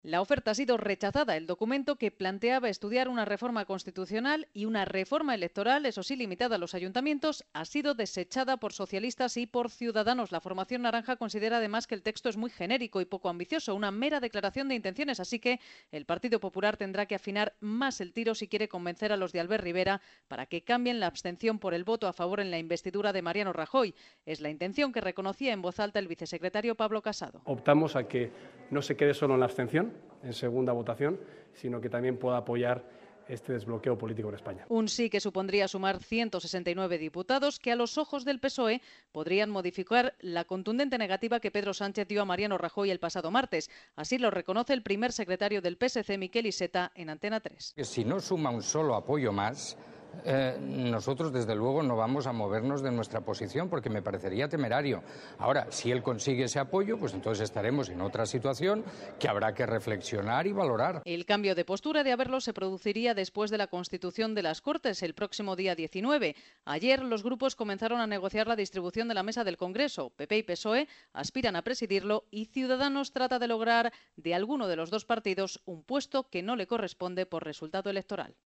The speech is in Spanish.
La oferta ha sido rechazada. El documento que planteaba estudiar una reforma constitucional y una reforma electoral, eso sí, limitada a los ayuntamientos, ha sido desechada por socialistas y por Ciudadanos. La formación naranja considera además que el texto es muy genérico y poco ambicioso, una mera declaración de intenciones, así que el Partido Popular tendrá que afinar más el tiro si quiere convencer a los de Albert Rivera para que cambien la abstención por el voto a favor en la investidura de Mariano Rajoy. Es la intención que reconocía en voz alta el vicesecretario Pablo Casado. Optamos a que no se quede solo en la abstención, en segunda votación, sino que también pueda apoyar este desbloqueo político en España. Un sí que supondría sumar 169 diputados que a los ojos del PSOE podrían modificar la contundente negativa que Pedro Sánchez dio a Mariano Rajoy el pasado martes. Así lo reconoce el primer secretario del PSC, Miquel Iceta, en Antena 3. Si no suma un solo apoyo más, nosotros desde luego no vamos a movernos de nuestra posición porque me parecería temerario. Ahora, si él consigue ese apoyo, pues entonces estaremos en otra situación que habrá que reflexionar y valorar. El cambio de postura de haberlo se produciría después de la constitución de las Cortes el próximo día 19. Ayer los grupos comenzaron a negociar la distribución de la mesa del Congreso. PP y PSOE aspiran a presidirlo y Ciudadanos trata de lograr de alguno de los dos partidos un puesto que no le corresponde por resultado electoral.